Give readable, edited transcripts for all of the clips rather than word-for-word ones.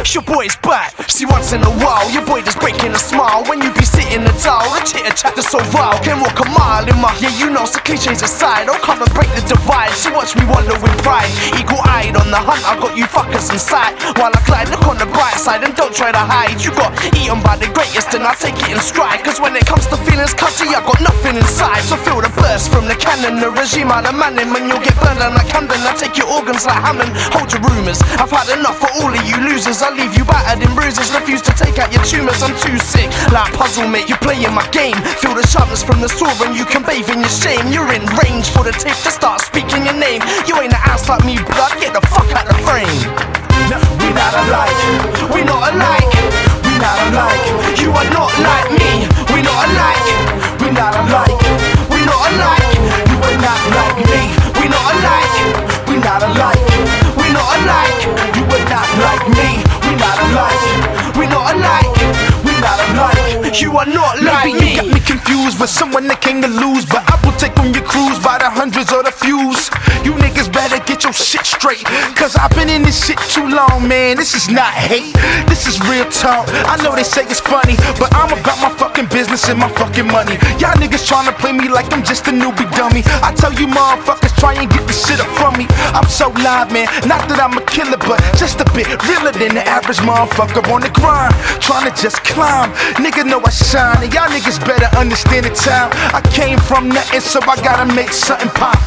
your boy's back. See, once in a while, your boy just breaking a smile. When you be sitting the towel, the chitter chat is so vile. Can walk a mile in my, yeah, you know, so cliches aside. Don't come and break the divide. She watch me wonder with pride. Eagle-eyed on the hunt, I got you fuckers inside. While I glide, look on the bright side and don't try to hide. You got eaten by the greatest and I take it in stride. Cause when it comes to feelings, cussy, I got nothing inside. So feel the burst from the cannon, the regime out of manning. When you'll get burned down like Camden, I take your organs like Hammond. Hold your rumours, I've had enough for all of you losers. I leave you battered in bruises, refuse to take out your tumours. I'm too sick, like puzzle mate, you're playing my game. Feel the sharpness from the sword and you can bathe in your shame. You're in range for the tape to start speaking your name. You ain't an ass like me, blood, get the fuck out the frame. No, we not alike, we not alike, we not alike. You are not like me, we not alike, we not alike, we not alike. You are not like me, we not alike, we not alike, we not alike. You are not like me, we not alike, we not alike, we not alike. You are not like me. You got me confused with someone that came to lose, but I will take on your crews by the hundreds or the fews. You niggas better get your shit straight, cause I've been in this shit too long, man. This is not hate, this is real talk. I know they say it's funny, but I'm about my fucking business and my fucking money. Y'all niggas tryna play me like I'm just a newbie dummy. I tell you motherfuckers, try and get this shit up from me. I'm so live, man, not that I'm a killer, but just a bit realer than the average motherfucker on the grind, tryna just climb. Nigga know I shine, and y'all niggas better understand the time. I came from nothing, so I gotta make something pop.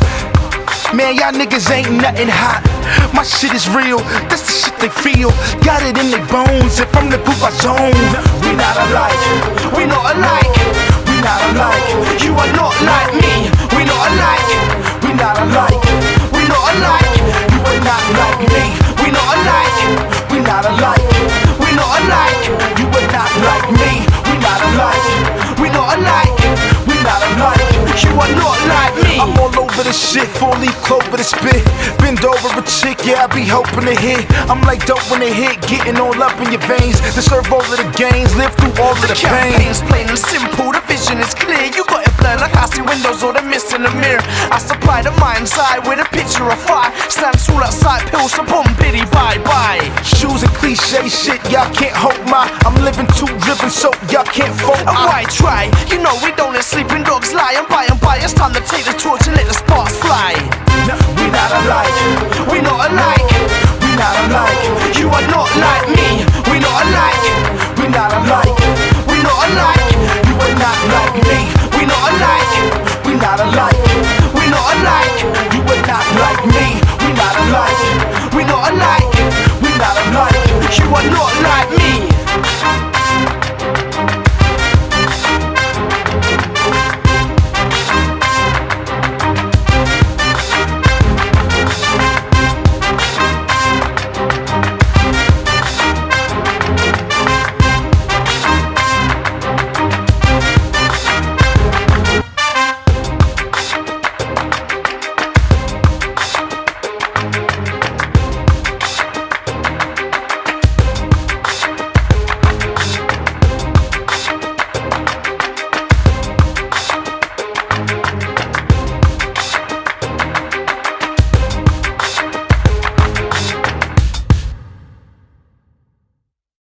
Man, y'all niggas ain't nothing hot. My shit is real, that's the shit they feel. Got it in their bones, if I'm the group I zone. We not alike, we not alike, we not alike. You are not like me, we not alike, we not alike, we not alike. You are not like me, we not alike, we not alike, we not alike. You are not like me, we not alike, we not alike, we not alike. You are not like me. I'm all over the shit, 4-leaf clover to spit. Bend over a chick, yeah, I be hoping to hit. I'm like dope when they hit, getting all up in your veins. To serve all of the gains, live through all of the pain. Campaign's plain and simple, the vision is clear. You got it blurred like I see windows or the mist in the mirror. I supply the mind's eye with a picture of fire. Stand tall outside, pills, so boom, biddy, bye-bye. Shoes and cliche shit, y'all can't hold my. I'm living too driven, so y'all can't fold. Why try? You know we don't let sleeping dogs lie. And by, it's time to take the torch